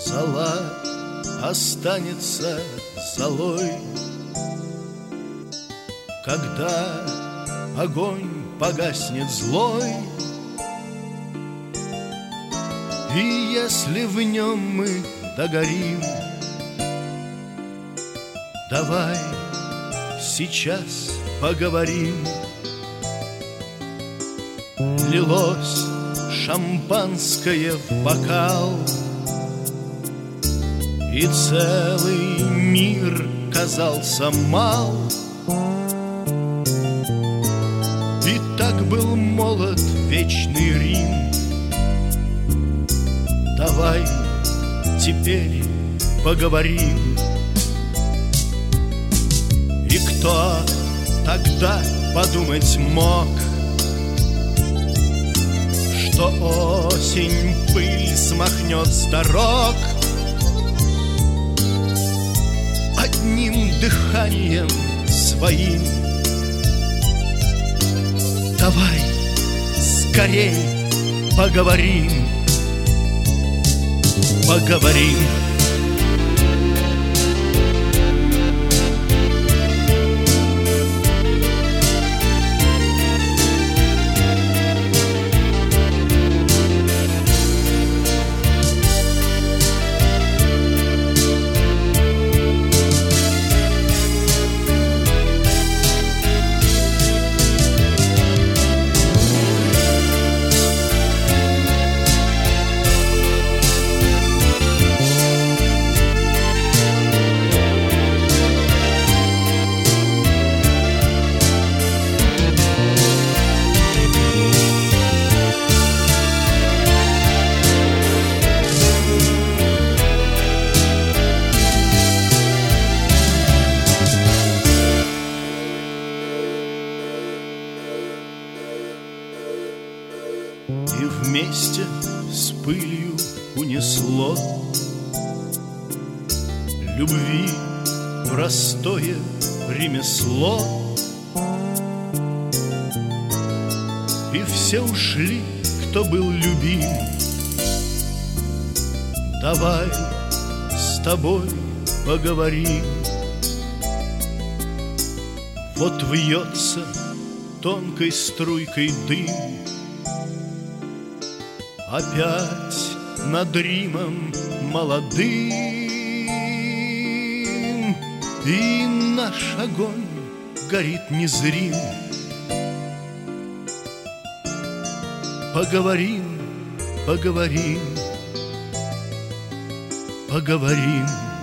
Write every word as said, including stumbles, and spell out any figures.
зола останется золой. Когда огонь погаснет злой, и если в нем мы догорим, давай сейчас поговорим. Лилось шампанское в бокал, и целый мир казался мал. И так был молод вечный Рим. Давай теперь поговорим. И кто тогда подумать мог, что осень пыль смахнет с дорог одним дыханием своим? Давай скорей поговорим, поговорим. И вместе с пылью унесло любви простое ремесло. И все ушли, кто был любим. Давай с тобой поговорим. Вот вьется тонкой струйкой дым, опять над Римом молодым, и наш огонь горит незрим. Поговорим, поговорим, поговорим.